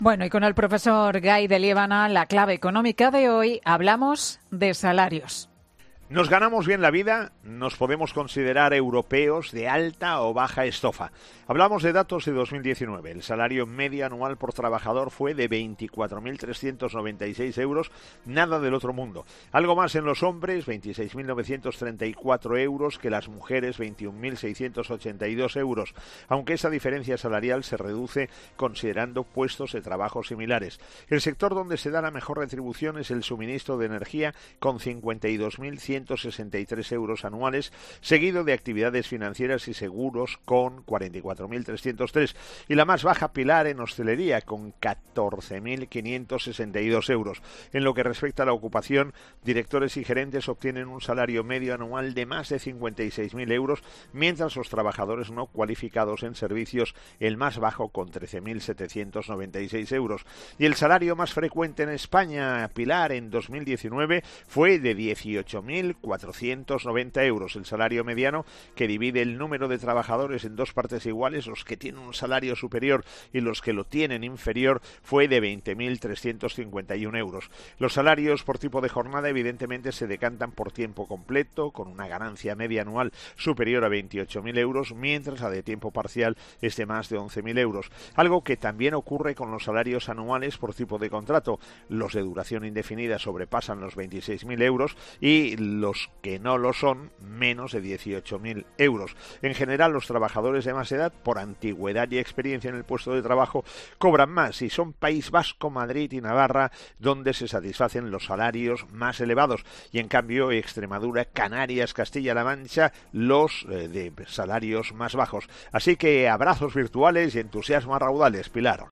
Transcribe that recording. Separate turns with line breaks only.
Bueno, y con el profesor Gay de Liébana, la clave económica de hoy, hablamos de salarios.
¿Nos ganamos bien la vida? ¿Nos podemos considerar europeos de alta o baja estofa? Hablamos de datos de 2019. El salario medio anual por trabajador fue de 24.396 euros, nada del otro mundo. Algo más en los hombres, 26.934 euros, que las mujeres, 21.682 euros, aunque esa diferencia salarial se reduce considerando puestos de trabajo similares. El sector donde se da la mejor retribución es el suministro de energía, con 52.163 euros anuales, seguido de actividades financieras y seguros con 44.303, y la más baja Pilar en hostelería con 14.562 euros. En lo que respecta a la ocupación, directores y gerentes obtienen un salario medio anual de más de 56.000 euros, mientras los trabajadores no cualificados en servicios, el más bajo con 13.796 euros. Y el salario más frecuente en España, Pilar, en 2019 fue de 18.490 euros. El salario mediano, que divide el número de trabajadores en dos partes iguales, los que tienen un salario superior y los que lo tienen inferior, fue de 20.351 euros. Los salarios por tipo de jornada evidentemente se decantan por tiempo completo, con una ganancia media anual superior a 28.000 euros, mientras la de tiempo parcial es de más de 11.000 euros. Algo que también ocurre con los salarios anuales por tipo de contrato. Los de duración indefinida sobrepasan los 26.000 euros y los que no lo son, menos de 18.000 euros. En general, los trabajadores de más edad, por antigüedad y experiencia en el puesto de trabajo, cobran más, y son País Vasco, Madrid y Navarra donde se satisfacen los salarios más elevados, y en cambio Extremadura, Canarias, Castilla-La Mancha los de salarios más bajos. Así que abrazos virtuales y entusiasmo a raudales, Pilar.